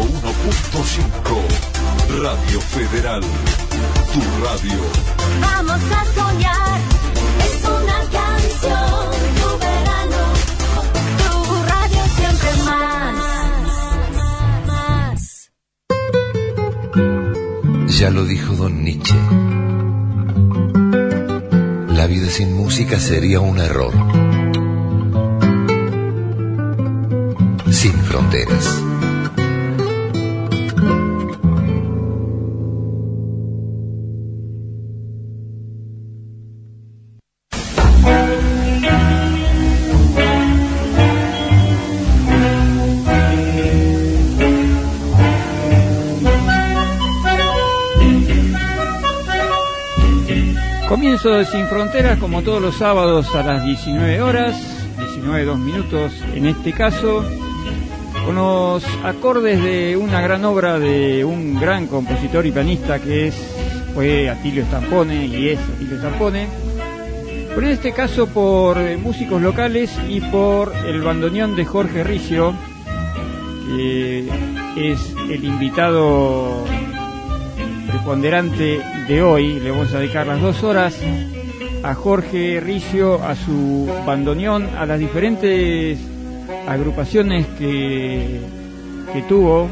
101.5. Radio Federal, tu radio. Vamos a soñar, es una canción, tu verano, tu radio siempre más. Ya lo dijo Don Nietzsche. La vida sin música sería un error. Sin fronteras. Comienzo de Sin Fronteras, como todos los sábados a las 19 horas, 19:02 en este caso, con los acordes de una gran obra de un gran compositor y pianista que fue Atilio Stampone y es Atilio Stampone, pero en este caso por músicos locales y por el bandoneón de Jorge Ricio, que es el invitado preponderante de hoy. Le vamos a dedicar las 2 horas a Jorge Ricio, a su bandoneón, a las diferentes agrupaciones que tuvo,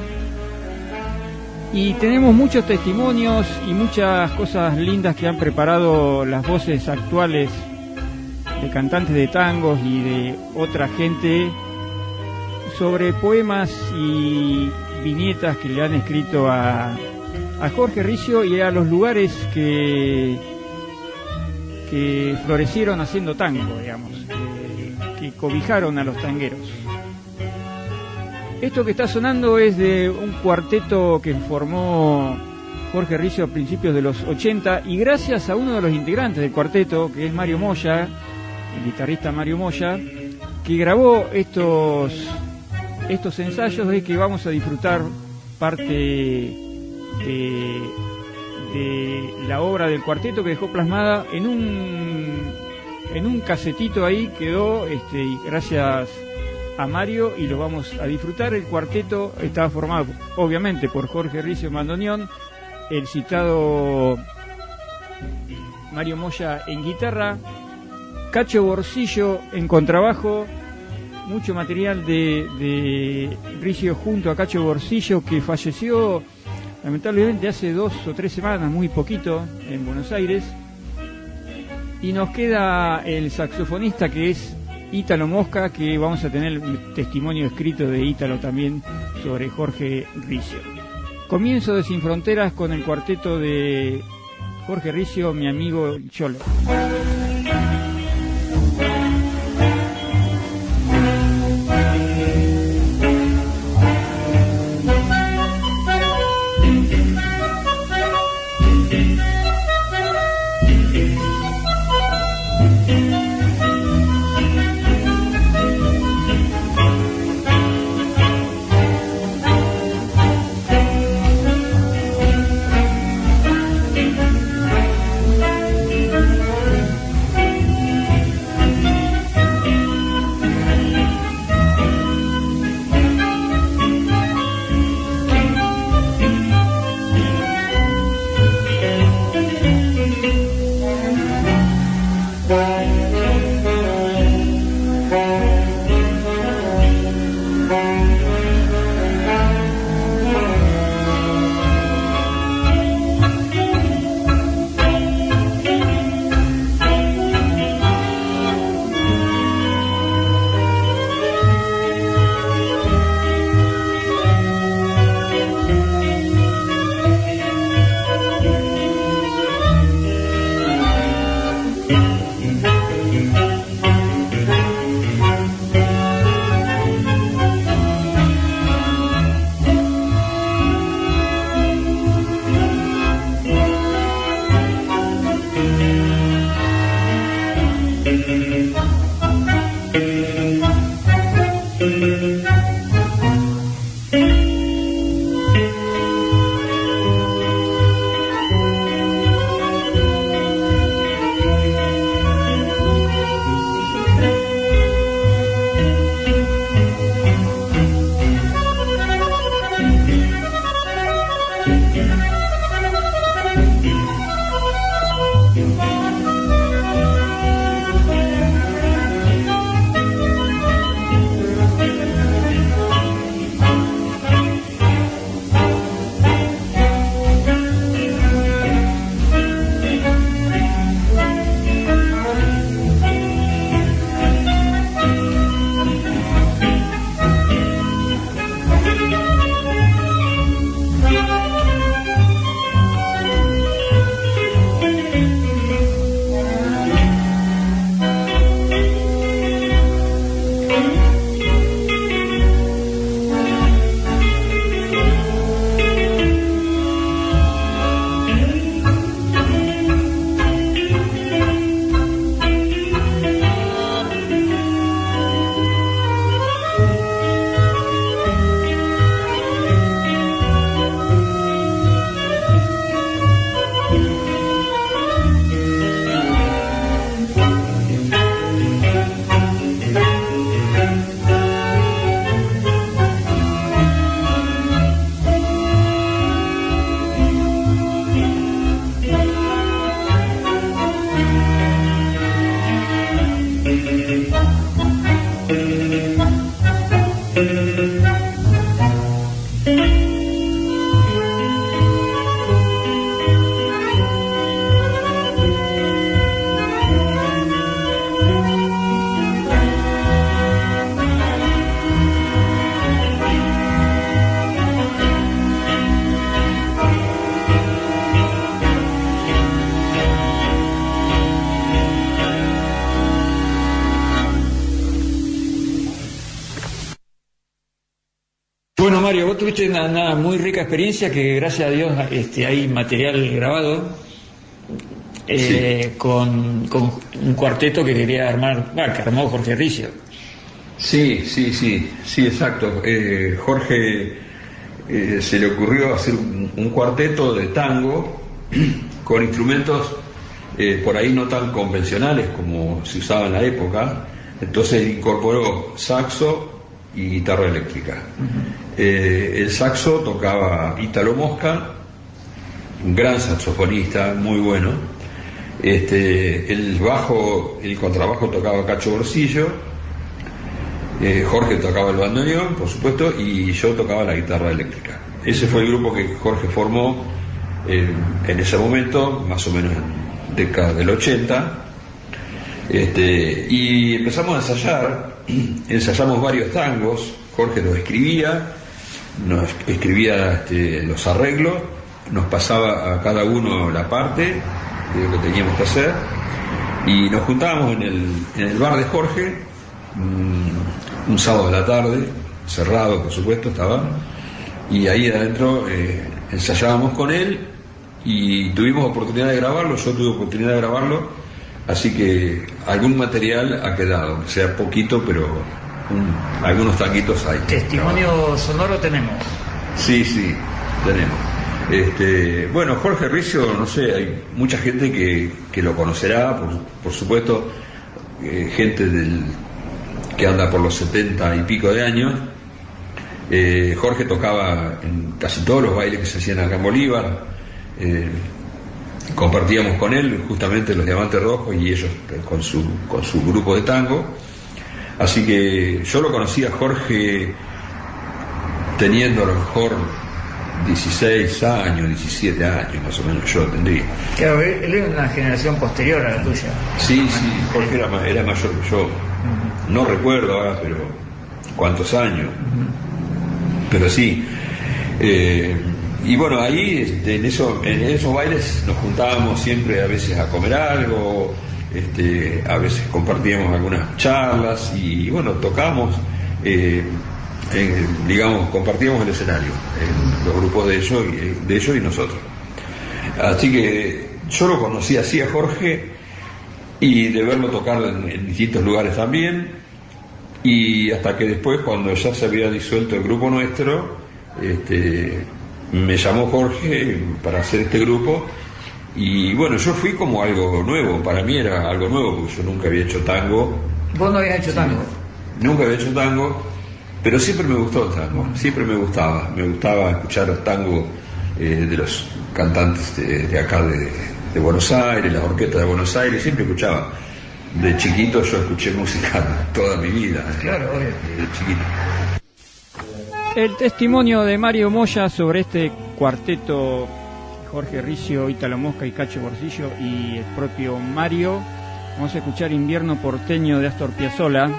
y tenemos muchos testimonios y muchas cosas lindas que han preparado las voces actuales de cantantes de tangos y de otra gente sobre poemas y viñetas que le han escrito a Jorge Ricio y a los lugares que florecieron haciendo tango, digamos, que cobijaron a los tangueros. Esto que está sonando es de un cuarteto que formó Jorge Ricio a principios de los 80, y gracias a uno de los integrantes del cuarteto, que es Mario Moya, el guitarrista Mario Moya, que grabó estos ensayos, de que vamos a disfrutar parte de la obra del cuarteto, que dejó plasmada en un casetito. Ahí quedó, y gracias a Mario, y lo vamos a disfrutar. El cuarteto estaba formado obviamente por Jorge Ricio en bandoneón, el citado Mario Moya en guitarra, Cacho Borsillo en contrabajo, mucho material de Ricio junto a Cacho Borsillo, que falleció lamentablemente hace 2 o 3 semanas, muy poquito, en Buenos Aires. Y nos queda el saxofonista, que es Ítalo Mosca, que vamos a tener el testimonio escrito de Ítalo también sobre Jorge Ricio. Comienzo de Sin Fronteras con el cuarteto de Jorge Ricio, mi amigo Cholo. Bueno, Mario, vos tuviste una muy rica experiencia que gracias a Dios hay material grabado con un cuarteto que quería armar, que armó Jorge Ricio. Sí, exacto. Jorge se le ocurrió hacer un cuarteto de tango con instrumentos por ahí no tan convencionales como se usaba en la época. Entonces incorporó saxo y guitarra eléctrica. El saxo tocaba Ítalo Mosca, un gran saxofonista, muy bueno. El contrabajo tocaba Cacho Borsillo. Jorge tocaba el bandoneón, por supuesto, y yo tocaba la guitarra eléctrica. Ese fue el grupo que Jorge formó en ese momento, más o menos en década del 80. Y empezamos a ensayar. Ensayamos varios tangos. Jorge nos escribía los arreglos, nos pasaba a cada uno la parte de lo que teníamos que hacer, y nos juntábamos en el bar de Jorge un sábado de la tarde, cerrado por supuesto estaba, y ahí adentro ensayábamos con él, y tuvimos oportunidad de grabarlo. Yo tuve oportunidad de grabarlo, así que algún material ha quedado, o sea poquito, pero algunos taquitos hay. Testimonio sonoro tenemos. Sí, tenemos. Bueno, Jorge Ricio, no sé, hay mucha gente que lo conocerá, por supuesto, gente que anda por los 70 y pico de años. Jorge tocaba en casi todos los bailes que se hacían acá en Bolívar. Compartíamos con él justamente los Diamantes Rojos y ellos con su grupo de tango. Así que yo lo conocí a Jorge teniendo a lo mejor 16 años, 17 años más o menos yo tendría. Claro, él es una generación posterior a la tuya. Sí, Jorge era mayor que yo. No recuerdo ahora, pero cuántos años. Pero sí. Y bueno, ahí en esos bailes nos juntábamos siempre a veces a comer algo, a veces compartíamos algunas charlas y bueno, tocábamos, compartíamos el escenario, los grupos de ellos y nosotros. Así que yo lo conocí así a Jorge, y de verlo tocar en distintos lugares también, y hasta que después, cuando ya se había disuelto el grupo nuestro, me llamó Jorge para hacer este grupo. Y bueno, yo fui como algo nuevo, para mí era algo nuevo, porque yo nunca había hecho tango. ¿Vos no habías hecho tango? Nunca había hecho tango, pero siempre me gustó el tango, siempre me gustaba escuchar los tangos de los cantantes de acá de Buenos Aires, las orquestas de Buenos Aires, siempre escuchaba. De chiquito yo escuché música toda mi vida. Claro, de chiquito. El testimonio de Mario Moya sobre este cuarteto: Jorge Ricio, Ítalo Mosca y Cacho Borsillo, y el propio Mario. Vamos a escuchar Invierno Porteño de Astor Piazzolla.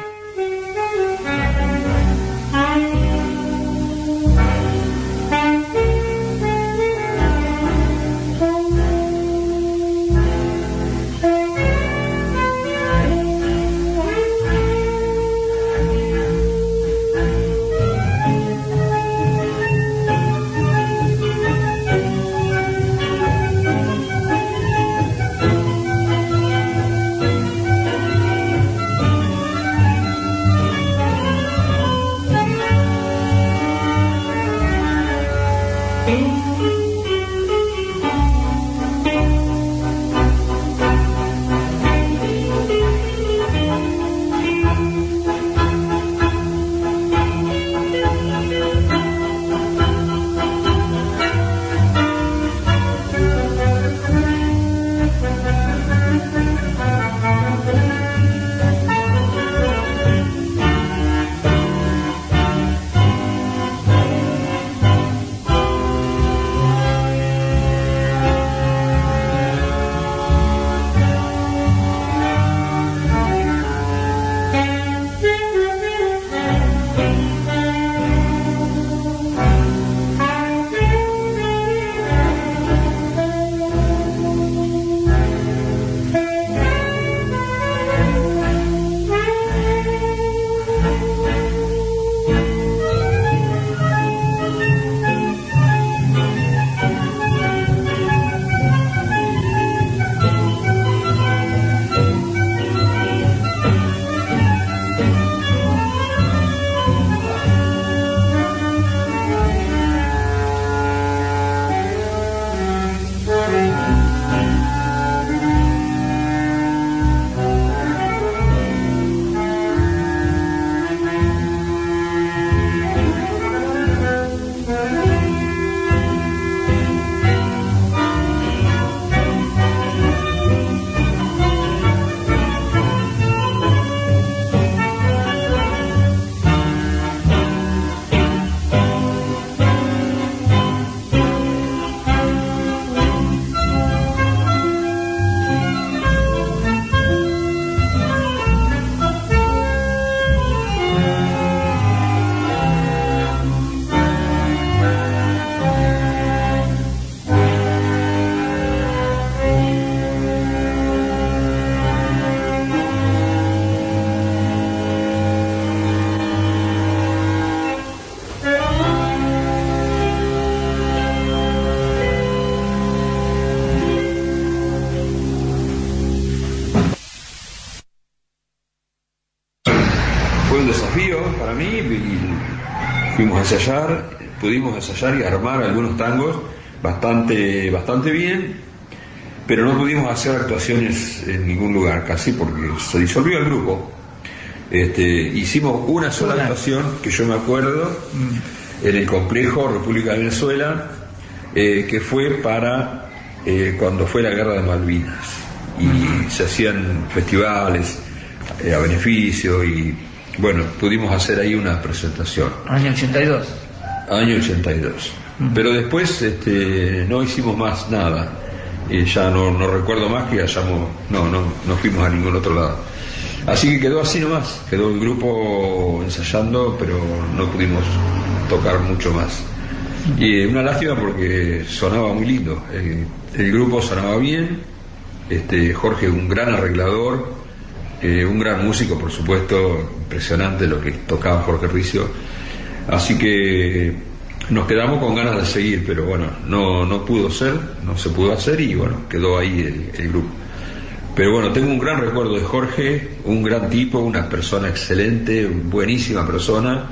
fue un desafío para mí y fuimos a ensayar, pudimos ensayar y armar algunos tangos bastante bien, pero no pudimos hacer actuaciones en ningún lugar casi porque se disolvió el grupo. Hicimos una sola actuación que yo me acuerdo en el complejo República de Venezuela, que fue para cuando fue la guerra de Malvinas y se hacían festivales a beneficio y bueno, pudimos hacer ahí una presentación. Año 82. Año 82. Pero después no hicimos más nada. Ya no recuerdo más que no fuimos a ningún otro lado. Así que quedó así nomás, quedó el grupo ensayando, pero no pudimos tocar mucho más. Y una lástima porque sonaba muy lindo, el grupo sonaba bien, Jorge un gran arreglador, un gran músico por supuesto, impresionante lo que tocaba Jorge Ricio, así que nos quedamos con ganas de seguir, pero bueno, no se pudo hacer y bueno, quedó ahí el grupo. Pero bueno, tengo un gran recuerdo de Jorge, un gran tipo, una persona excelente, buenísima persona,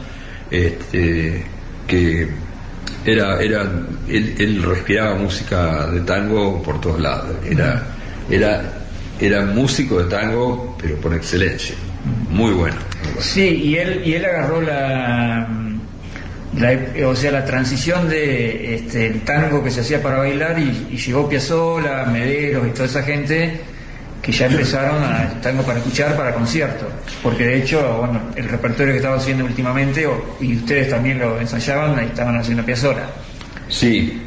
que él respiraba música de tango por todos lados, era músico de tango, pero por excelencia, muy bueno. Sí, y él agarró la transición de el tango que se hacía para bailar y llegó Piazzolla, Mederos y toda esa gente que ya empezaron a tango para escuchar para conciertos, porque de hecho, bueno, el repertorio que estaba haciendo últimamente, y ustedes también lo ensayaban, ahí estaban haciendo Piazzolla. Sí.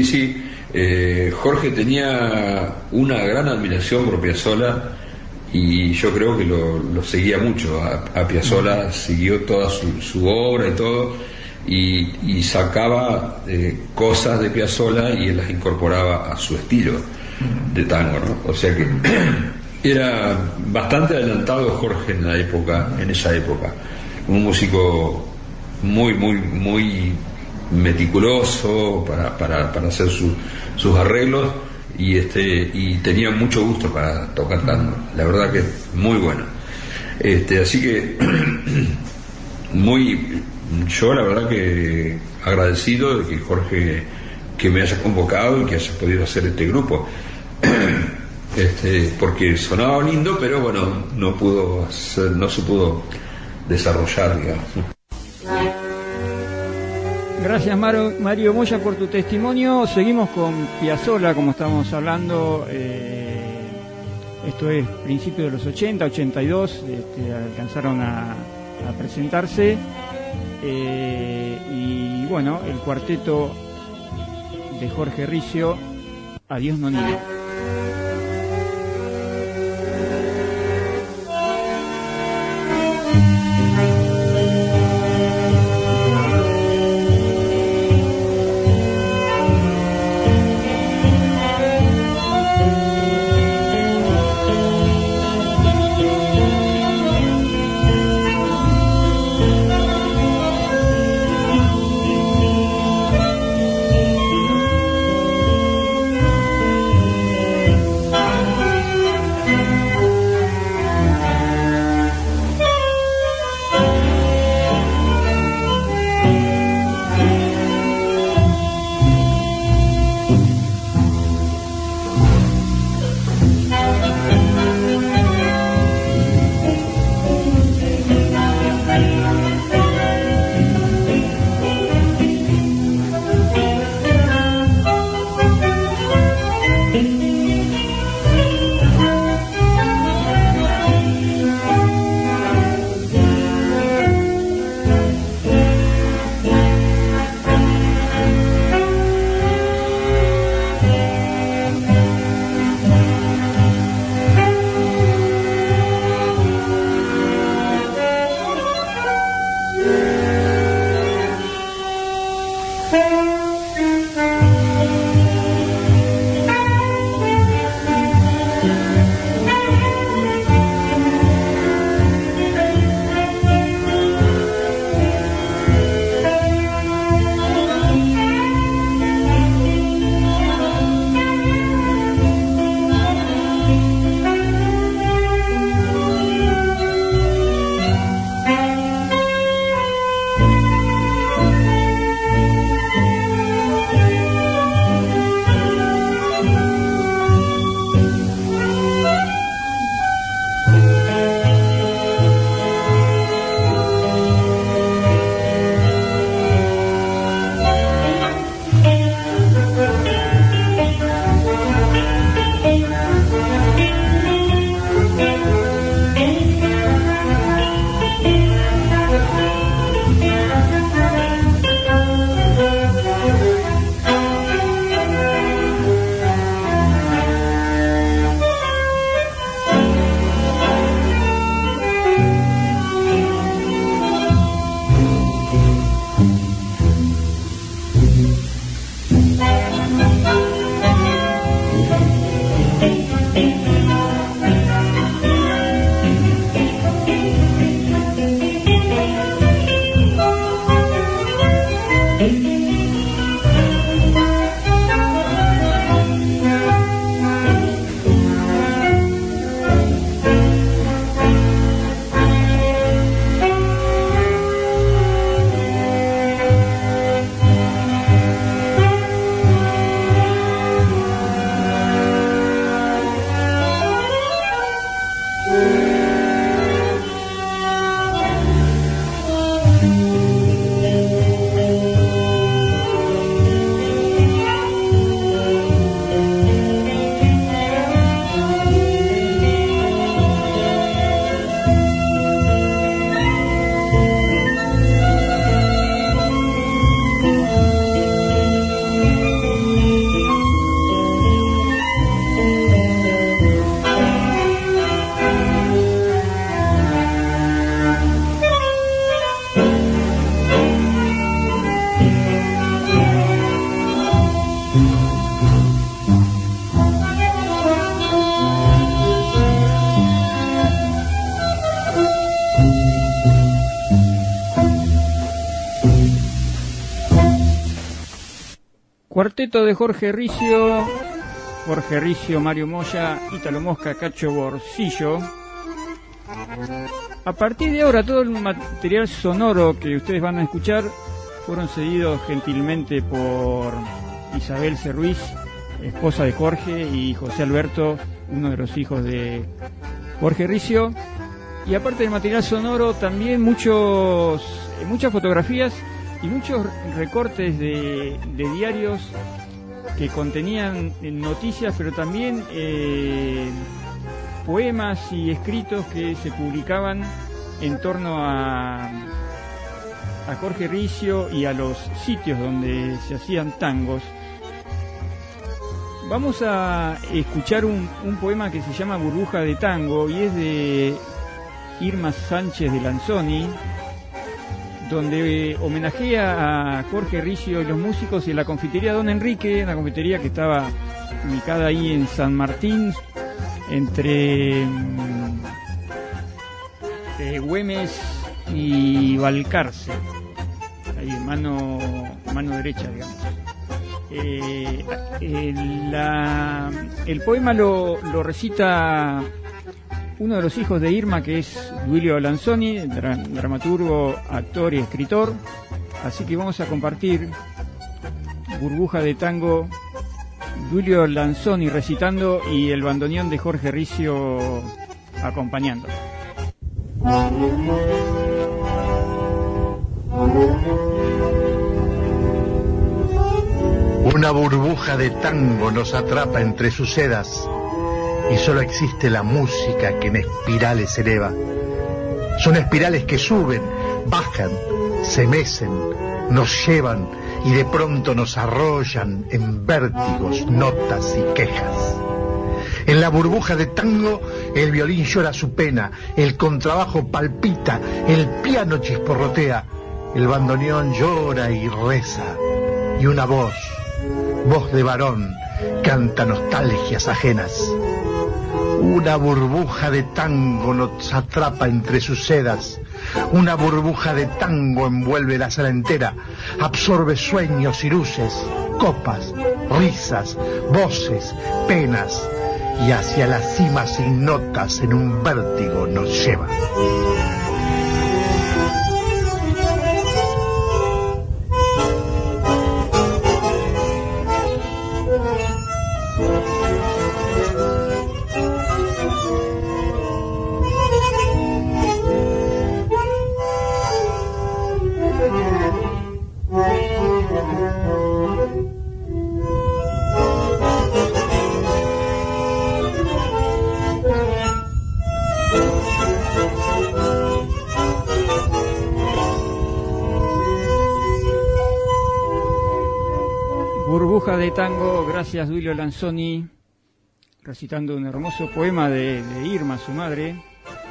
Jorge tenía una gran admiración por Piazzolla y yo creo que lo seguía mucho a Piazzolla, siguió toda su obra y todo, y sacaba cosas de Piazzolla y él las incorporaba a su estilo de tango, ¿no? O sea que era bastante adelantado Jorge en esa época, un músico muy meticuloso para hacer sus arreglos y tenía mucho gusto para tocar tango, la verdad que muy bueno, así que yo la verdad que agradecido de que Jorge que me haya convocado y que haya podido hacer este grupo, porque sonaba lindo, pero bueno, no se pudo desarrollar, digamos. Gracias Mario Moya por tu testimonio. Seguimos con Piazzolla, como estábamos hablando, esto es principios de los 80, 82, alcanzaron a presentarse, y bueno, el cuarteto de Jorge Ricio, Adiós Nonino. Cuarteto de Jorge Ricio, Mario Moya, Ítalo Mosca, Cacho Borsillo. A partir de ahora todo el material sonoro que ustedes van a escuchar fueron cedidos gentilmente por Isabel C. Ruiz, esposa de Jorge, y José Alberto, uno de los hijos de Jorge Ricio. Y aparte del material sonoro, también muchas fotografías y muchos recortes de diarios que contenían noticias, pero también poemas y escritos que se publicaban en torno a Jorge Ricio y a los sitios donde se hacían tangos. Vamos a escuchar un poema que se llama Burbuja de Tango, y es de Irma Sánchez de Lanzoni, donde homenajea a Jorge Ricio y los músicos y la confitería Don Enrique, una confitería que estaba ubicada ahí en San Martín, entre Güemes y Balcarce, ahí mano derecha, digamos. El poema lo recita uno de los hijos de Irma, que es Duilio Lanzoni, dramaturgo, actor y escritor. Así que vamos a compartir Burbuja de Tango, Duilio Lanzoni recitando y el bandoneón de Jorge Ricio acompañando. Una burbuja de tango nos atrapa entre sus sedas, y solo existe la música que en espirales se eleva. Son espirales que suben, bajan, se mecen, nos llevan y de pronto nos arrollan en vértigos, notas y quejas. En la burbuja de tango el violín llora su pena, el contrabajo palpita, el piano chisporrotea, el bandoneón llora y reza, y una voz de varón, canta nostalgias ajenas. Una burbuja de tango nos atrapa entre sus sedas. Una burbuja de tango envuelve la sala entera, absorbe sueños y luces, copas, risas, voces, penas, y hacia las cimas sin notas en un vértigo nos lleva. Burbuja de Tango, gracias Duilio Lanzoni, recitando un hermoso poema de Irma, su madre.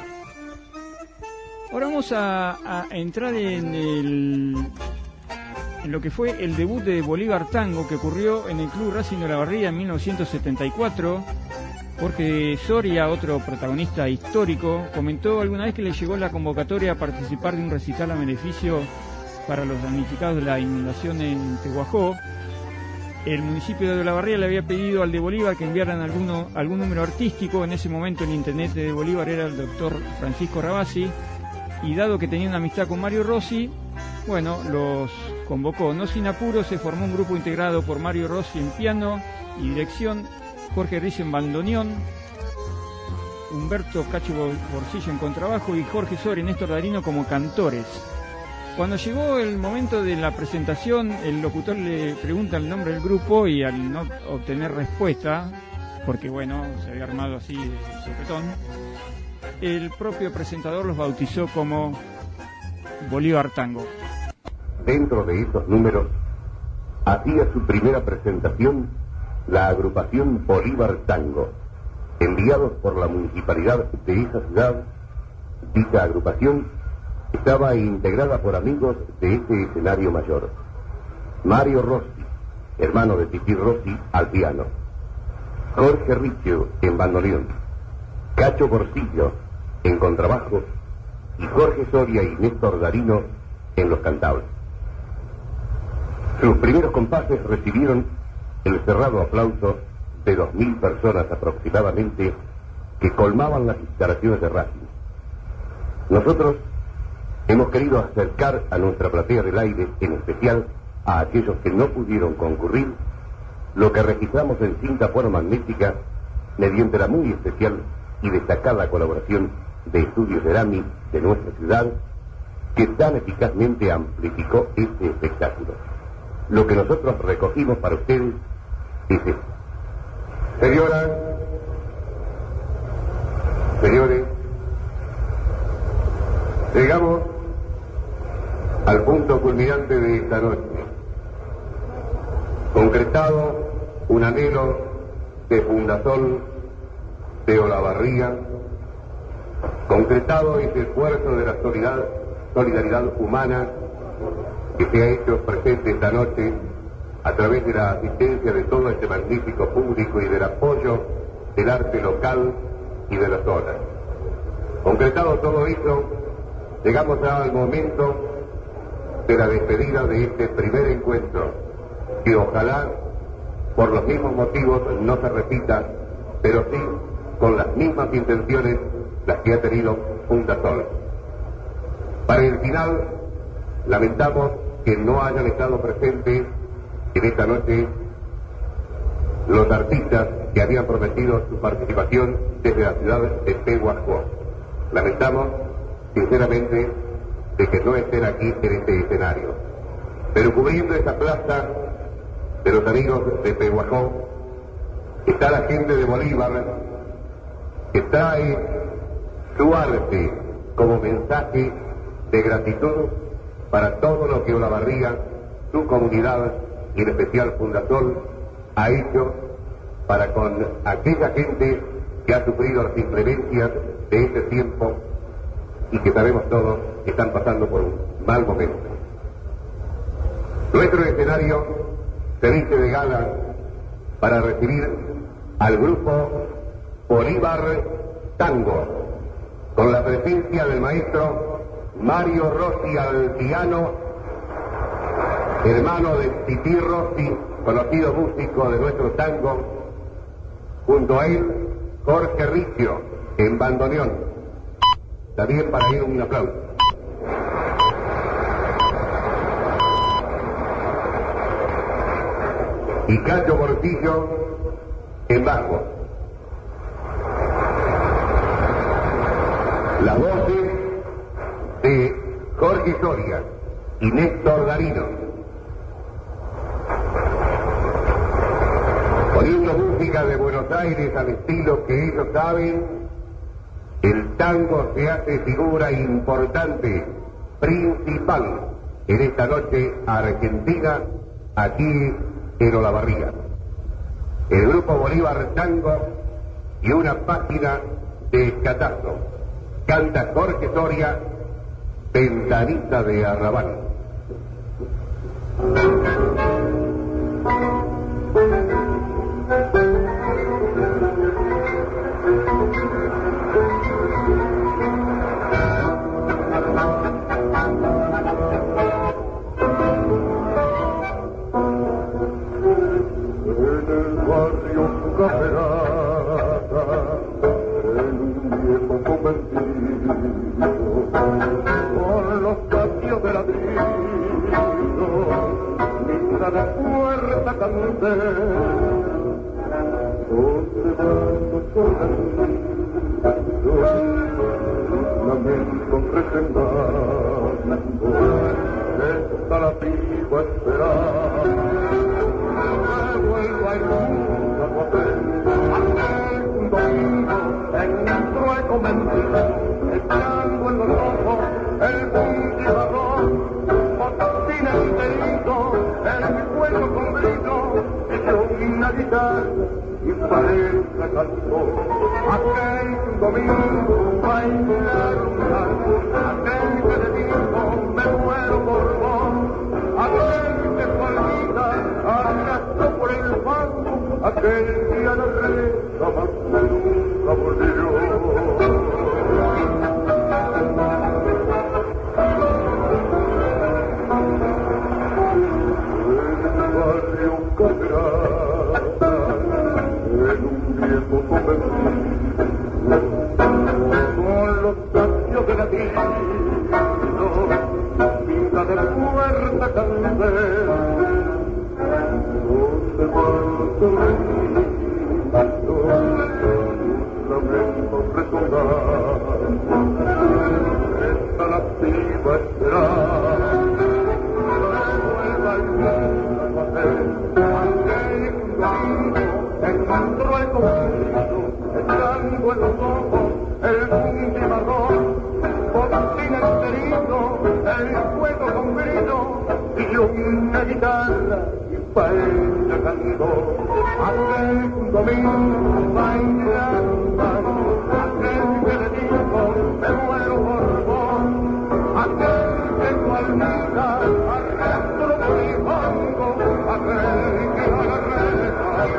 Ahora vamos a entrar en lo que fue el debut de Bolívar Tango, que ocurrió en el Club Racing de Olavarría en 1974. Jorge Soria, otro protagonista histórico, comentó alguna vez que le llegó la convocatoria a participar de un recital a beneficio para los damnificados de la inundación en Tehuajó. El municipio de Olavarría le había pedido al de Bolívar que enviaran algún número artístico. En ese momento el intendente de Bolívar era el doctor Francisco Rabasi, y dado que tenía una amistad con Mario Rossi, bueno, los convocó. No sin apuro se formó un grupo integrado por Mario Rossi en piano y dirección, Jorge Ricio en bandoneón, Humberto Cacho Borsillo en contrabajo y Jorge Soria y Néstor Darino como cantores. Cuando llegó el momento de la presentación, el locutor le pregunta el nombre del grupo, y al no obtener respuesta, porque bueno, se había armado así de sopetón, el propio presentador los bautizó como Bolívar Tango. Dentro de esos números, hacía su primera presentación la agrupación Bolívar Tango, enviados por la municipalidad de esa ciudad. Dicha agrupación estaba integrada por amigos de este escenario mayor. Mario Rossi, hermano de Titi Rossi, al piano. Jorge Ricio en bandoneón. Cacho Borsillo en contrabajo. Y Jorge Soria y Néstor Darino en los cantables. Sus primeros compases recibieron el cerrado aplauso de 2000 personas aproximadamente que colmaban las instalaciones de Racing. Nosotros hemos querido acercar a nuestra platea del aire, en especial a aquellos que no pudieron concurrir, lo que registramos en cinta magnética mediante la muy especial y destacada colaboración de Estudios Cerami de nuestra ciudad, que tan eficazmente amplificó este espectáculo. Lo que nosotros recogimos para ustedes es esto. Señoras, señores, llegamos al punto culminante de esta noche. Concretado un anhelo de Fundazón de Olavarría, concretado ese esfuerzo de la solidaridad humana que se ha hecho presente esta noche a través de la asistencia de todo este magnífico público y del apoyo del arte local y de la zona. Concretado todo eso, llegamos al momento de la despedida de este primer encuentro, que ojalá por los mismos motivos no se repita, pero sí con las mismas intenciones las que ha tenido Fundazón. Para el final, lamentamos que no hayan estado presentes en esta noche los artistas que habían prometido su participación desde la ciudad de Pehuajó. Lamentamos, sinceramente, de que no estén aquí en este escenario. Pero cubriendo esta plaza de los amigos de Pehuajó está la gente de Bolívar, que trae su arte como mensaje de gratitud para todo lo que Olavarría, su comunidad y en especial Fundazón ha hecho para con aquella gente que ha sufrido las inclemencias de este tiempo y que sabemos todos que están pasando por un mal momento. Nuestro escenario se viste de gala para recibir al grupo Bolívar Tango, con la presencia del maestro Mario Rossi al piano, hermano de Tití Rossi, conocido músico de nuestro tango, junto a él Jorge Riccio en bandoneón. También para él un aplauso. Y Cacho Portillo en bajo. Las voces de Jorge Soria y Néstor Darino. Poniendo música de Buenos Aires al estilo que ellos saben, el tango se hace figura importante, principal, en esta noche argentina, aquí en Olavarría. El grupo Bolívar Tango y una página de escatazo. Canta Jorge Soria, Ventanita de Arrabal. Con los patios de ladrillo, misa de puerta canté, observando por los lamentos presentando, está la piba esperando, que vuelva el mundo a papel, aquel domingo entró a convencer. Echando en los ojos el puntirador, botín enterito, en mi cuello con brillo, echó una guitarra y parece cantó. Aquel domingo bailaron tango, aquel que le dijo me muero por vos, aquel que su almita arrastró por el fango, aquel que a la reza más nunca volvió. recordar. Esta lastima esperar que vuelva el mundo a ser aquel camino que encontró el conflicto, echando en los ojos el punto marrón, botín enterito, el fuego con grito y una guitarra y paella cantó. Aquel domingo bailando, aquel que le dijo me muero por vos, aquel que tu almita arrastro de mi fango, aquel que la agarré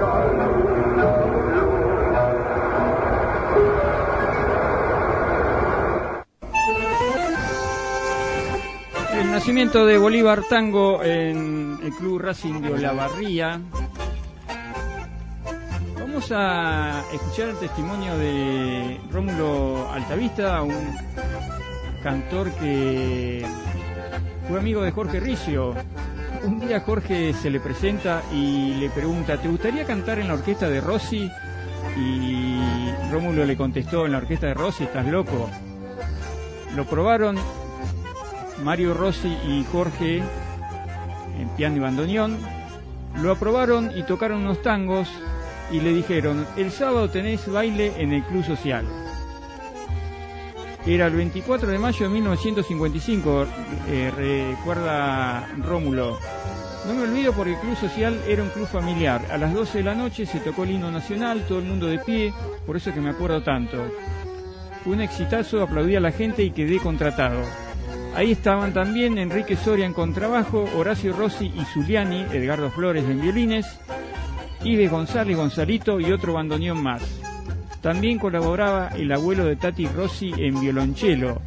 El nacimiento de Bolívar Tango en el Club Racing de Olavarría. Vamos a escuchar el testimonio de Rómulo Altavista, un cantor que fue amigo de Jorge Ricio. Un día Jorge se le presenta y le pregunta: ¿te gustaría cantar en la orquesta de Rossi? Y Rómulo le contestó: en la orquesta de Rossi, ¿estás loco? Lo probaron Mario Rossi y Jorge en piano y bandoneón, lo aprobaron y tocaron unos tangos y le dijeron: el sábado tenés baile en el Club Social. Era el 24 de mayo de 1955, recuerda Rómulo. No me olvido porque el Club Social era un club familiar. A las 12 de la noche se tocó el himno nacional, todo el mundo de pie, por eso que me acuerdo tanto. Fue un exitazo, aplaudí a la gente y quedé contratado. Ahí estaban también Enrique Soria en contrabajo, Horacio Rossi y Zuliani, Edgardo Flores en violines, Ives González, Gonzalito y otro bandoneón más. También colaboraba el abuelo de Tati Rossi en violonchelo.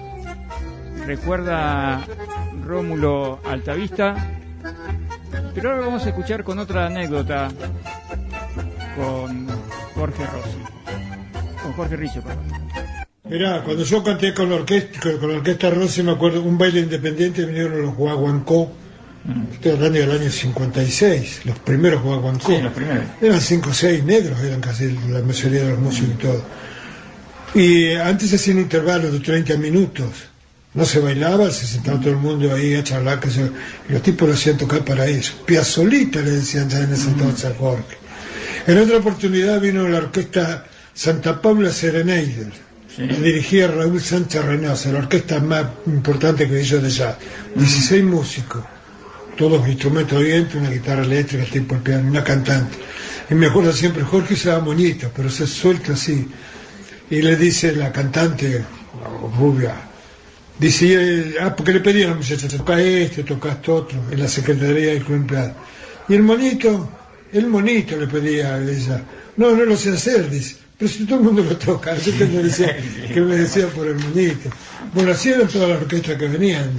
Recuerda Rómulo Altavista. Pero ahora vamos a escuchar con otra anécdota con Jorge Rossi. Con Jorge Ricio, perdón. Mirá, cuando yo canté con la orquesta Rossi, me acuerdo, un baile independiente, vinieron los Guaguancó, estoy hablando del año 56, los primeros Guaguancó. Sí, los primeros. Eran 5 o 6 negros, eran casi la mayoría de los músicos y todo. Y antes hacían intervalos de 30 minutos, no se bailaba, se sentaba todo el mundo ahí a charlar, y los tipos lo hacían tocar para eso. Piazzolita le decían ya en ese entonces a Jorge. En otra oportunidad vino la orquesta Santa Paula Sereneider. Sí. Dirigía Raúl Sánchez Reynoso, la orquesta más importante que hizo de jazz. 16 músicos, todos instrumentos de viento, una guitarra eléctrica, tipo el piano, una cantante. Y me acuerdo siempre, Jorge se llama Moñito, pero se suelta así. Y le dice la cantante, rubia, dice, porque le pedían a la muchacha, toca esto, toca esto otro, en la secretaría del club empleado. Y el monito le pedía a ella, no lo sé hacer, dice. Pero si todo el mundo lo toca, yo que me decía por el muñito. Bueno, así eran todas las orquestas que venían.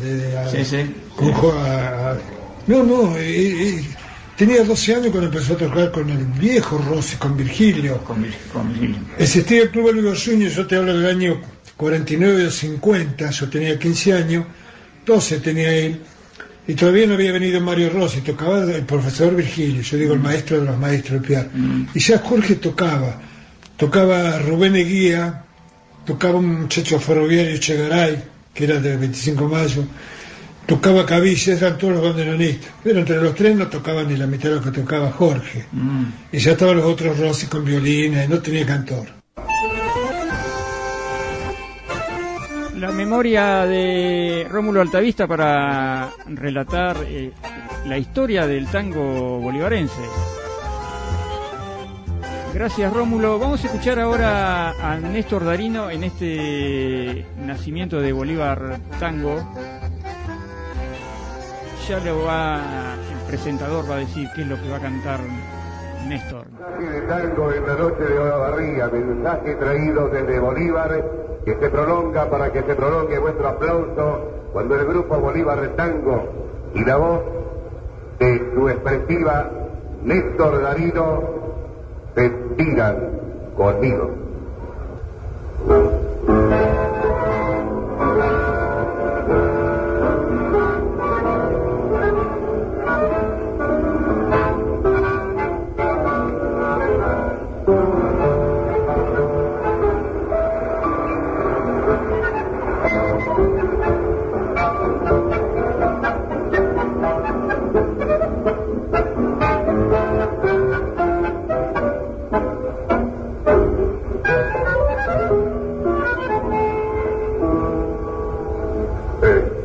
Tenía 12 años cuando empezó a tocar con el viejo Rossi, con Virgilio. Con Virgilio. Existía el Club Oliver Sueño, yo te hablo del año 49 o 50, yo tenía 15 años, 12 tenía él, y todavía no había venido Mario Rossi, tocaba el profesor Virgilio, yo digo el maestro de los maestros de piano. Y ya Jorge tocaba Rubén Eguía, tocaba un muchacho ferroviario Chegaray, que era del 25 de mayo, tocaba Cavilla, eran todos los bandoneonistas, pero entre los tres no tocaban ni la mitad de lo que tocaba Jorge, y ya estaban los otros Rossi con violines, no tenía cantor. La memoria de Rómulo Altavista para relatar la historia del tango bolivarense. Gracias, Rómulo. Vamos a escuchar ahora a Néstor Darino en este nacimiento de Bolívar Tango. Ya el presentador va a decir qué es lo que va a cantar Néstor. Mensaje de tango en la noche de Olavarría, mensaje traído desde Bolívar, que se prolonga para que se prolongue vuestro aplauso cuando el grupo Bolívar Tango y la voz de su expresiva Néstor Darino se tiran conmigo.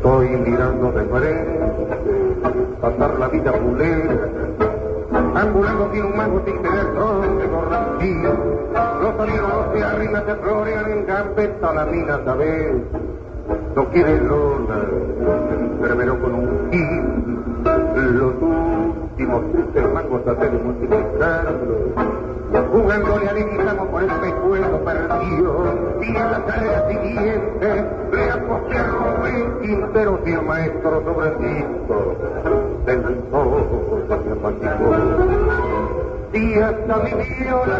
Estoy mirando de frente pasar la vida pulera, ambulando sin un mango, sin tener dónde corregir. Los amigos de arriba se florean en gambeta la mina, ¿sabes? No quiere lona, pero con un gil. Los últimos 13 mangos a de multiplicarlos. Jugándole adivinamos por el pecuero perdido. Y en la tarea siguiente le aposté a Rubén Quintero y el maestro sobre el disco del sol de mi apaciguó. Y hasta mi viola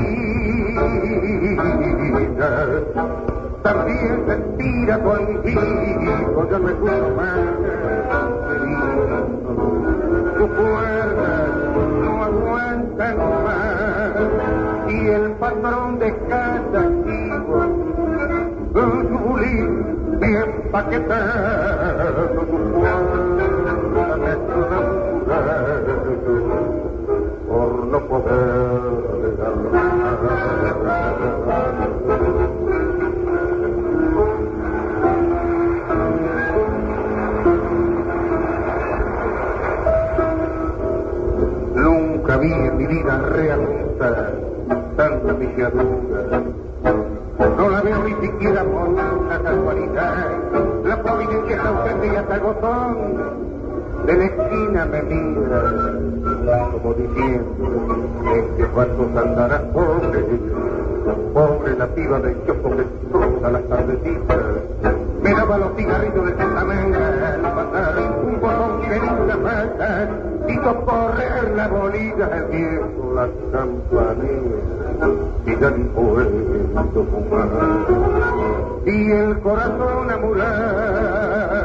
querida también se tira conmigo, ya no escucho más. Tus cuerdas no aguantan más y el patrón de cada chivo con su bulín bien paquetado, tus cuerdas me enamoran por no poder agarrar. Nunca vi en mi vida realizar tanta villadura. No la veo ni siquiera por una casualidad. La providencia está ausente y hasta gozón de la esquina me mira, como diciendo, ¿en qué pasos andarás, pobre? Pobre la piba del choco que troza las tardecitas. Me daba los cigarrillos de Santamena al pasar, un botón que nunca pasa, hizo correr la bolita, el viejo, la campanilla, y ya ni puedo fumar. Y el corazón amurado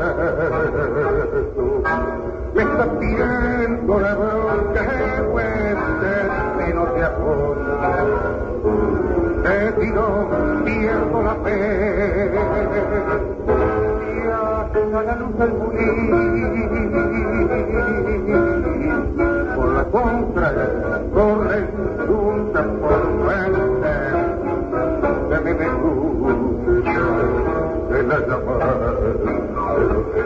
me está tirando la bronca, que no te apoya. Te tiro, pierdo la fe, y hasta la luz del bulín, por la contra, corre juntas por fuerza, que me escucha de la llamada de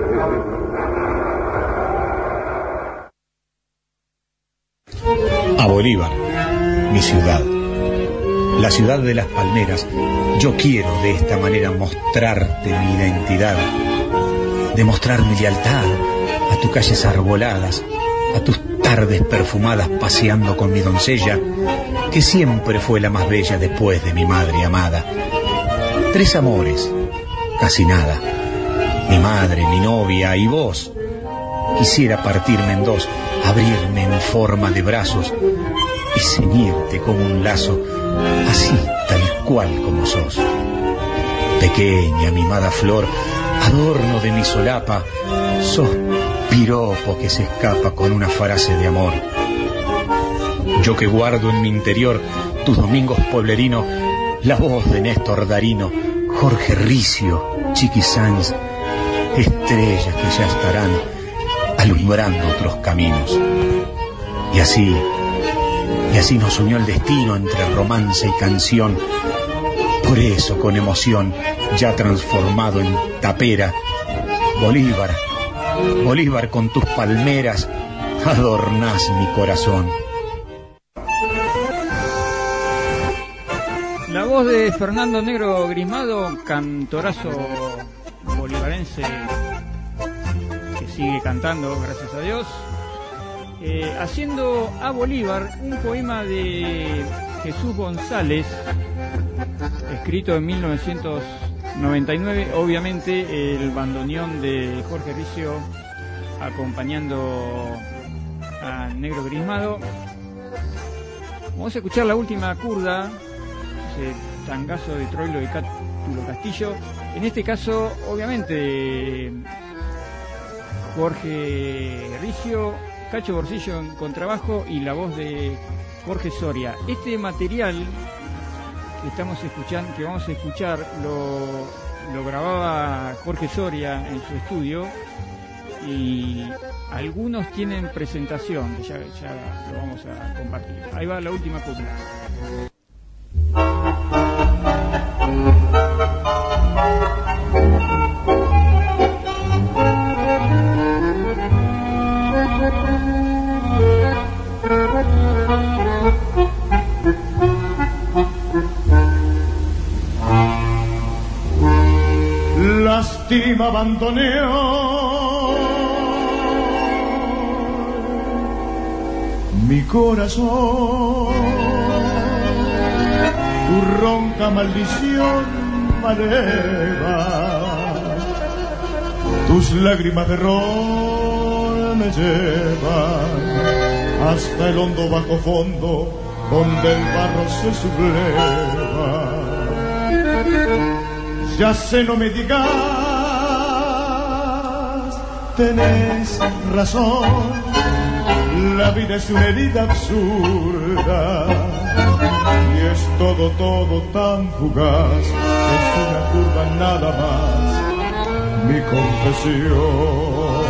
los A Bolívar, mi ciudad. La ciudad de las palmeras, yo quiero de esta manera mostrarte mi identidad, demostrar mi lealtad a tus calles arboladas, a tus tardes perfumadas paseando con mi doncella, que siempre fue la más bella después de mi madre amada. 3 amores, casi nada, mi madre, mi novia y vos. Quisiera partirme en 2, abrirme en forma de brazos y ceñirte como un lazo, así tal cual como sos. Pequeña, mimada flor, adorno de mi solapa, sos piropo que se escapa con una frase de amor. Yo que guardo en mi interior tus domingos pueblerinos, la voz de Néstor Darino, Jorge Ricio, Chiqui Sáenz, estrellas que ya estarán alumbrando otros caminos. Y así nos unió el destino entre romance y canción. Por eso, con emoción, ya transformado en tapera, Bolívar, Bolívar, con tus palmeras adornás mi corazón. La voz de Fernando Negro Grismado, cantorazo bolivarense que sigue cantando, gracias a Dios. Haciendo a Bolívar un poema de Jesús González, escrito en 1999, obviamente el bandoneón de Jorge Ricio acompañando a Negro Grismado. Vamos a escuchar la última curda, ese tangazo de Troilo y Cátulo Castillo. En este caso, obviamente, Jorge Ricio, Cacho Borsillo en contrabajo y la voz de Jorge Soria. Este material que vamos a escuchar, lo grababa Jorge Soria en su estudio y algunos tienen presentación, que ya lo vamos a compartir. Ahí va la última curva. bandoneón. Mi corazón, tu ronca maldición maleva, tus lágrimas de ron me llevan hasta el hondo bajo fondo donde el barro se subleva. Ya sé, no me digas, tenés razón, la vida es una herida absurda y es todo, todo tan fugaz, es una curva nada más, mi confesión.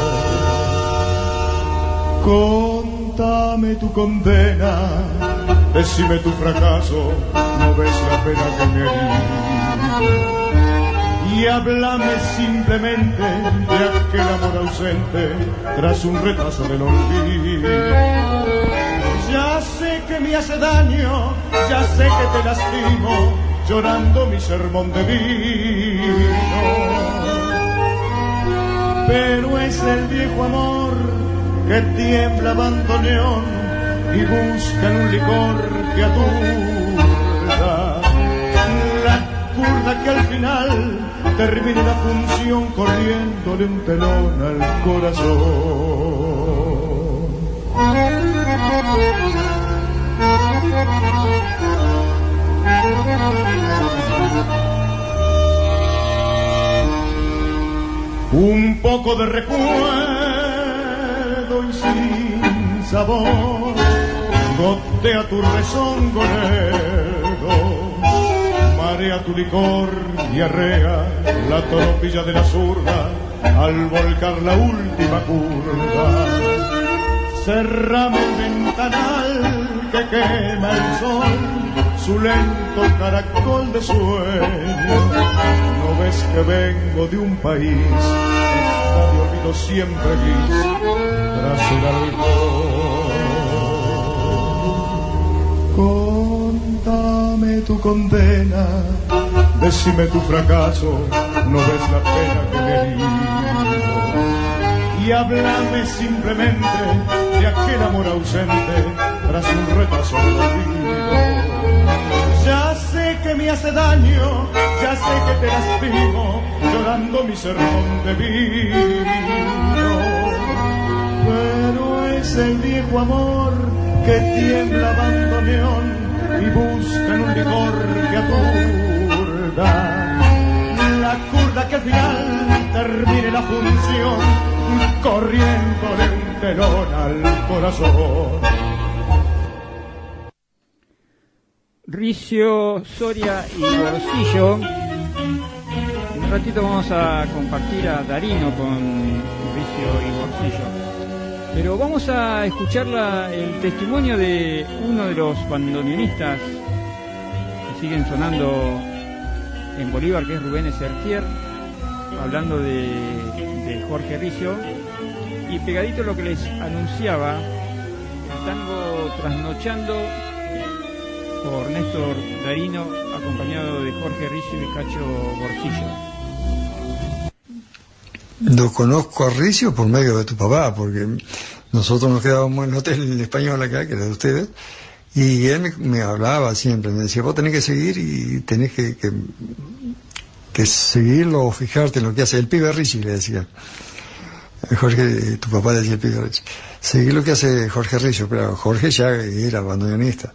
Contame tu condena, decime tu fracaso, no ves la pena que me herí. Y háblame simplemente de aquel amor ausente tras un retraso del olvido. Ya sé que me hace daño, ya sé que te lastimo, llorando mi sermón de vino. Pero es el viejo amor que tiembla bandoneón y busca en un licor que aturda. La curda que al final termine la función corriéndole un telón al corazón. Un poco de recuerdo y sin sabor gotea tu rezongonero, marea tu licor y arrea la toropilla de la zurda al volcar la última curva. Cerrame el ventanal que quema el sol, su lento caracol de sueño. ¿No ves que vengo de un país que está de olvido siempre gris tras el alcohol? Contame tu condena, decime tu fracaso, no ves la pena que me herí. Y háblame simplemente de aquel amor ausente tras un retraso del olvido. Ya sé que me hace daño, ya sé que te lastimo, llorando mi sermón de vino. Pero es el viejo amor que tiembla bandoneón y busca en un licor que aturda. La curda que al final termine la función corriéndole un telón al corazón. Ricio, Soria y Borsillo. En un ratito vamos a compartir a Darino con Ricio y Borsillo. Pero vamos a escuchar el testimonio de uno de los bandoneonistas que siguen sonando en Bolívar, que es Rubén Esertier, hablando de Jorge Ricio. Y pegadito lo que les anunciaba, el tango Trasnochando por Néstor Darino, acompañado de Jorge Ricio y Cacho Borsillo. Lo conozco a Ricio por medio de tu papá, porque nosotros nos quedábamos en el hotel español acá, que era de ustedes, y él me hablaba siempre, me decía, vos tenés que seguir y tenés que seguirlo o fijarte en lo que hace el pibe Ricio, le decía. Jorge, tu papá decía el pibe Ricio. Seguir lo que hace Jorge Ricio, pero Jorge ya era bandoneonista.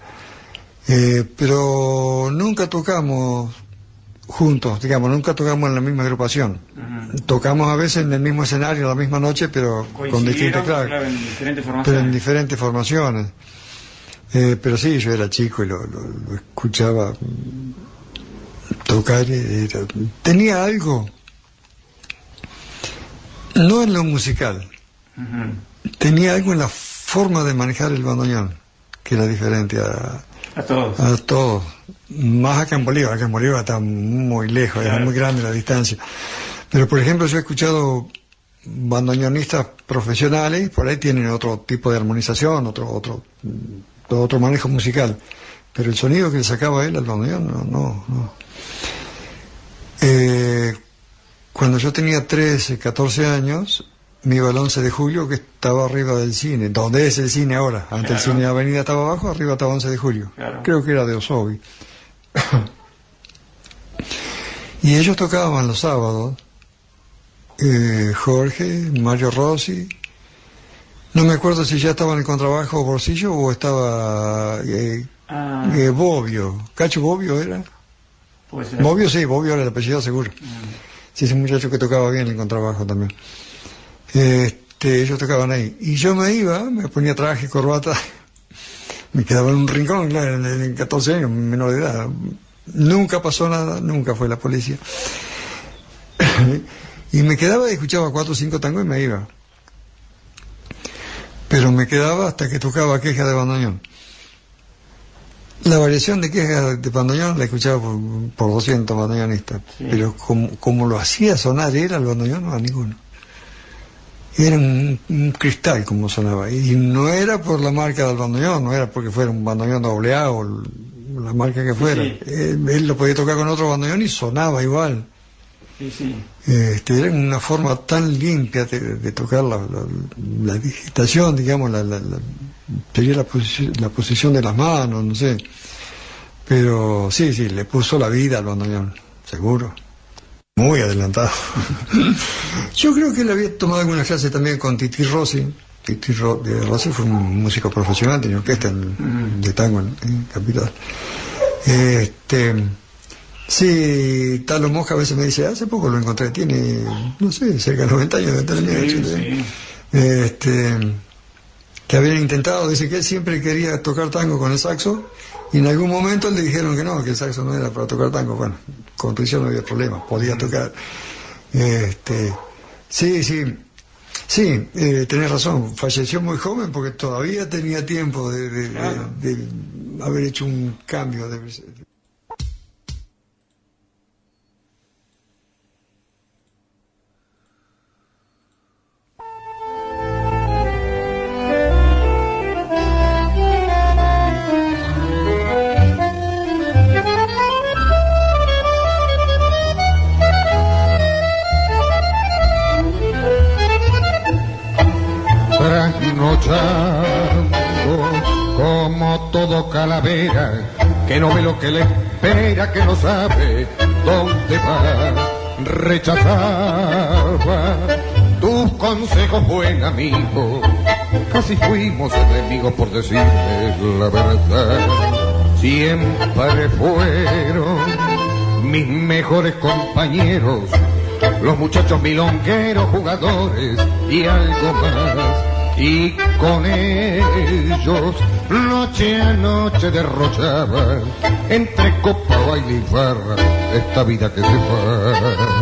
Pero nunca tocamos juntos, digamos, nunca tocamos en la misma agrupación. Tocamos a veces en el mismo escenario, la misma noche, pero con distintas, claro, en diferentes formaciones. Pero en diferentes formaciones. Pero sí, yo era chico y lo escuchaba tocar. Tenía algo, no en lo musical, tenía algo en la forma de manejar el bandoneón, que era diferente a todos. Más acá en Bolívar está muy lejos, claro. Es muy grande la distancia. Pero por ejemplo yo he escuchado bandoneonistas profesionales, por ahí tienen otro tipo de armonización, otro manejo musical. Pero el sonido que le sacaba él al bandoneón, no. cuando yo tenía 13, 14 años, me iba al 11 de julio, que estaba arriba del cine, donde es el cine ahora. Antes el cine de Avenida estaba abajo, arriba estaba 11 de julio. Claro. Creo que era de Osobi. Y ellos tocaban los sábados, Jorge, Mario Rossi, no me acuerdo si ya estaba en el contrabajo Bolsillo o estaba Bobbio. ¿Cacho Bobbio era? Bobbio, sí, Bobbio era el apellido seguro. Sí, ese muchacho que tocaba bien el contrabajo también. Ellos tocaban ahí. Y yo me iba, me ponía traje, corbata, me quedaba en un rincón, claro, en 14 años, menor de edad. Nunca pasó nada, nunca fue la policía. Y me quedaba y escuchaba 4 o 5 tangos y me iba. Pero me quedaba hasta que tocaba Queja de Bandoneón. La variación de Queja de Bandoneón la escuchaba por 200 bandoneonistas. Sí. Pero como lo hacía sonar él al bandoneón, no a ninguno. Era un cristal como sonaba. Y no era por la marca del bandoneón, no era porque fuera un bandoneón AA o la marca que fuera. Sí. Él lo podía tocar con otro bandoneón y sonaba igual. Sí, sí. Era una forma tan limpia de tocar la digitación, digamos, sería la posición de las manos, no sé. Pero sí, le puso la vida al bandoneón, seguro. Muy adelantado. Yo creo que él había tomado algunas clases también con Titi Rossi. Rossi fue un músico profesional, tenía orquesta de tango en Capital. Sí, Talo Mosca a veces me dice, hace poco lo encontré, tiene, no sé, cerca de 90 años de tener. Que habían intentado, dice que él siempre quería tocar tango con el saxo, y en algún momento le dijeron que no, que el saxo no era para tocar tango. Bueno, con prisión no había problema, podía tocar. Tenés razón, falleció muy joven porque todavía tenía tiempo de haber hecho un cambio de... Como todo calavera que no ve lo que le espera, que no sabe dónde va, rechazaba tus consejos, buen amigo. Casi fuimos enemigos por decirles la verdad. Siempre fueron mis mejores compañeros, los muchachos milongueros, jugadores y algo más. Y con ellos noche a noche derrochaba entre copa, baile y farra esta vida que se va.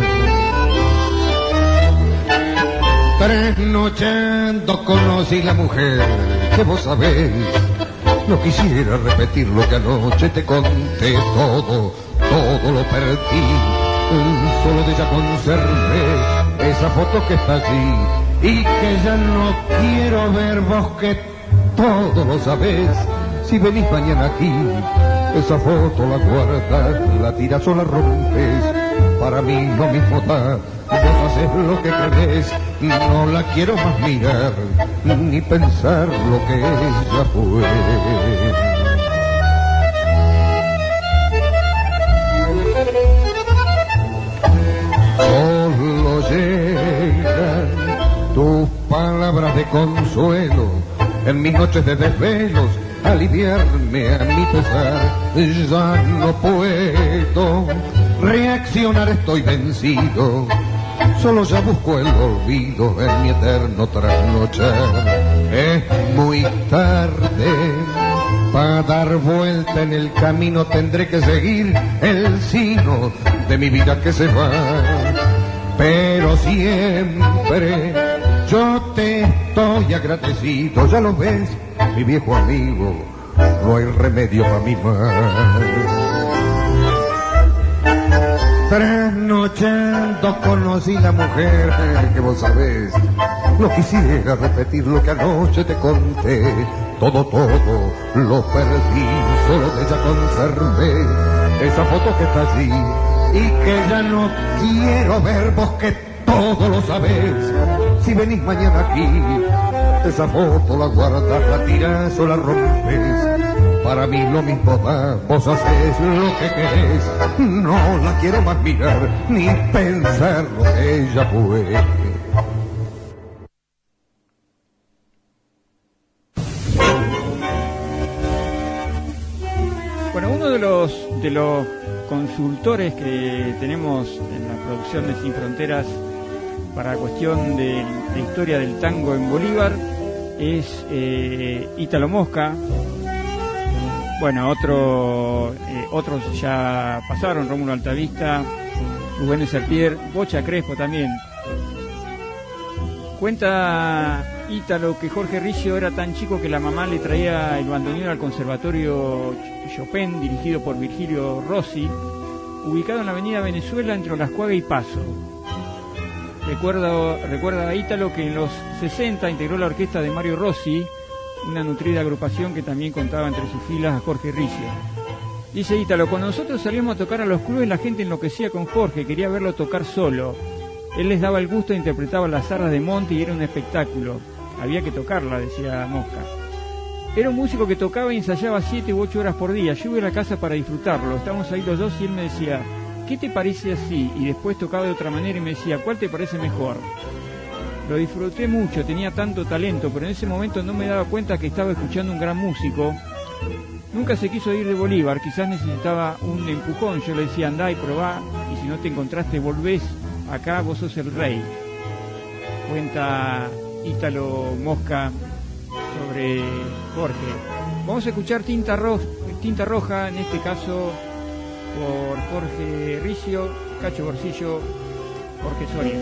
Trasnochando conocí la mujer que vos sabés. No quisiera repetir lo que anoche te conté, todo lo perdí. Solo de ella conservé esa foto que está allí y que ya no quiero ver, vos que todo lo sabés. Si venís mañana aquí, esa foto la guardás, la tiras o la rompes, para mí lo mismo da. Vos haces lo que querés, no la quiero más mirar, ni pensar lo que ella fue. Solo llegan tus palabras de consuelo en mis noches de desvelos, aliviarme a mi pesar. Ya no puedo reaccionar, estoy vencido. Solo ya busco el olvido en mi eterno trasnochar. Es muy tarde para dar vuelta en el camino, tendré que seguir el sino de mi vida que se va. Pero siempre yo te estoy agradecido, ya lo ves, mi viejo amigo, no hay remedio para mí más. Trasnochando conocí la mujer que vos sabés. No quisiera repetir lo que anoche te conté, todo lo perdí, solo de ella conservé esa foto que está allí y que ya no quiero ver, vos que todo lo sabés. Si venís mañana aquí, esa foto la guardas, la tirás o la rompes. Para mí lo mismo da, vos haces lo que querés. No la quiero más mirar, ni pensar lo que ella fue. Bueno, uno de los consultores que tenemos en la producción de Sin Fronteras para la cuestión de la historia del tango en Bolívar es Ítalo Mosca. Bueno, otros ya pasaron, Rómulo Altavista, Rubén Serpier, Bocha Crespo también. Cuenta Ítalo que Jorge Ricio era tan chico que la mamá le traía el bandoneón al Conservatorio Chopin, dirigido por Virgilio Rossi, ubicado en la avenida Venezuela entre Olascuaga y Paso. Recuerda a Ítalo que en los 60 integró la orquesta de Mario Rossi, una nutrida agrupación que también contaba entre sus filas a Jorge Ricio. Dice Ítalo, cuando nosotros salíamos a tocar a los clubes la gente enloquecía con Jorge, quería verlo tocar solo. Él les daba el gusto, interpretaba las zarras de Monte y era un espectáculo. Había que tocarla, decía Mosca. Era un músico que tocaba y ensayaba 7 u 8 horas por día. Yo iba a la casa para disfrutarlo. Estábamos ahí los dos y él me decía, ¿qué te parece así? Y después tocaba de otra manera y me decía, ¿cuál te parece mejor? Lo disfruté mucho, tenía tanto talento, pero en ese momento no me daba cuenta que estaba escuchando un gran músico. Nunca se quiso ir de Bolívar, quizás necesitaba un empujón. Yo le decía, andá y probá, y si no te encontraste, volvés. Acá vos sos el rey. Cuenta Ítalo Mosca sobre Jorge. Vamos a escuchar Tinta Roja, en este caso por Jorge Ricio, Cacho Borsillo, Jorge Soria.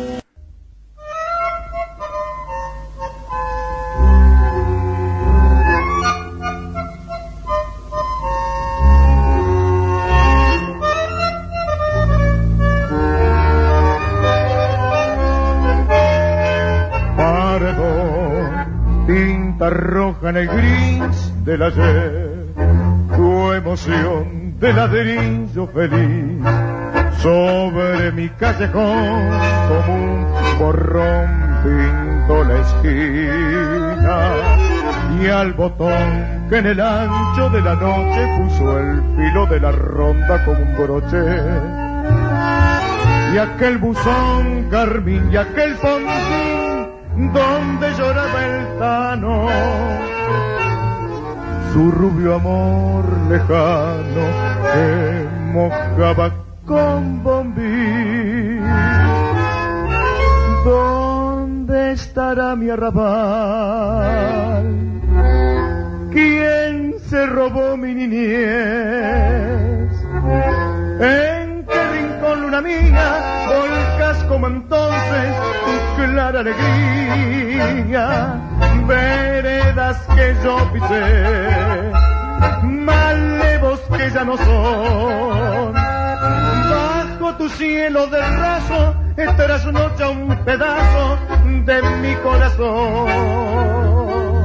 Tinta roja en el gris del ayer, tu emoción de ladrillo feliz, sobre mi callejón como un borrón pinto la esquina, y al botón que en el ancho de la noche puso el filo de la ronda como un broche, y aquel buzón carmín y aquel fontín donde lloraba el Tano, su rubio amor lejano que mojaba con bombín. ¿Dónde estará mi arrabal? ¿Quién se robó mi niñez? ¿En qué rincón, luna mía, volcas como entonces tu clara alegría? Veredas que yo pisé, malevos que ya no son, bajo tu cielo de raso trasnocha un pedazo de mi corazón.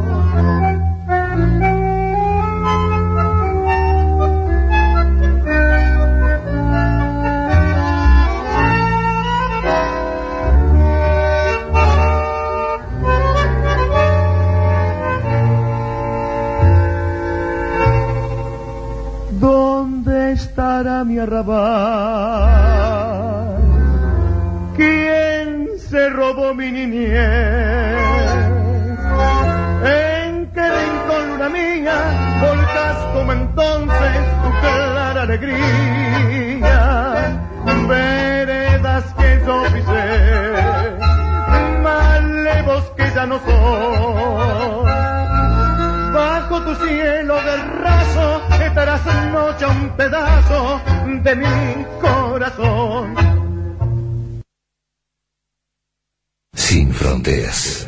¿Dónde estará mi arrabal? ¿Quién se robó mi niñez? ¿En qué rincón, luna mía, volcas como entonces tu clara alegría? Veredas que yo pisé, malevos que ya no son, bajo tu cielo de raso trasnocha un pedazo de mi corazón. Sin fronteras.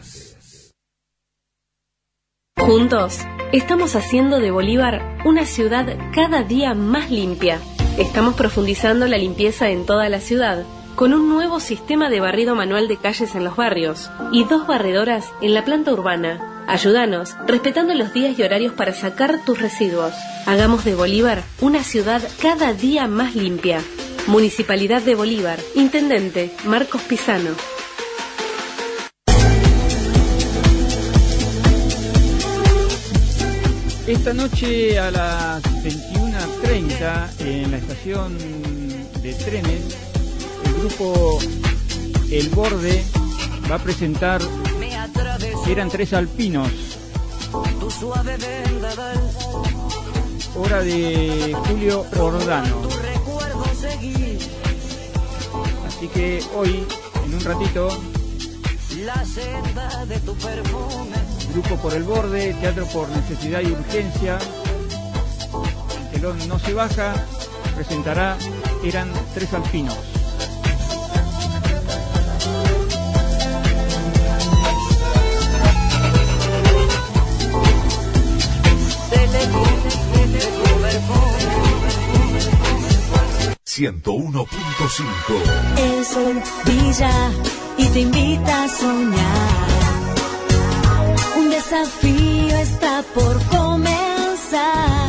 Juntos, estamos haciendo de Bolívar una ciudad cada día más limpia. Estamos profundizando la limpieza en toda la ciudad, con un nuevo sistema de barrido manual de calles en los barrios y 2 barredoras en la planta urbana. Ayúdanos, respetando los días y horarios para sacar tus residuos. Hagamos de Bolívar una ciudad cada día más limpia. Municipalidad de Bolívar. Intendente Marcos Pisano. Esta noche a las 21:30 en la estación de trenes, el grupo El Borde va a presentar Eran tres alpinos, obra de Julio Rodano. Así que hoy, en un ratito, Grupo por el Borde, Teatro por Necesidad y Urgencia, el telón no se baja, presentará Eran tres alpinos. El sol brilla y te invita a soñar. Un desafío está por comenzar.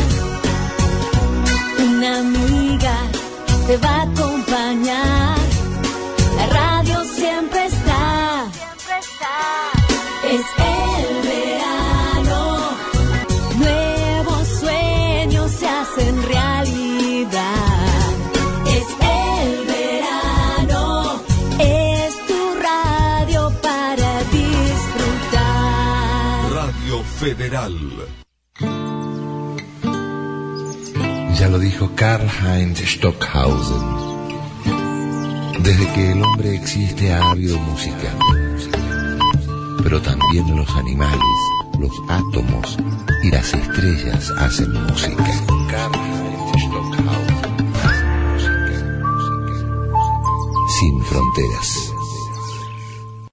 Una amiga te va a acompañar. La radio siempre está. Es el verano. Nuevos sueños se hacen realidad. Federal. Ya lo dijo Karl-Heinz Stockhausen. Desde que el hombre existe ha habido música, pero también los animales, los átomos y las estrellas hacen música. Karl-Heinz Stockhausen. Sin fronteras.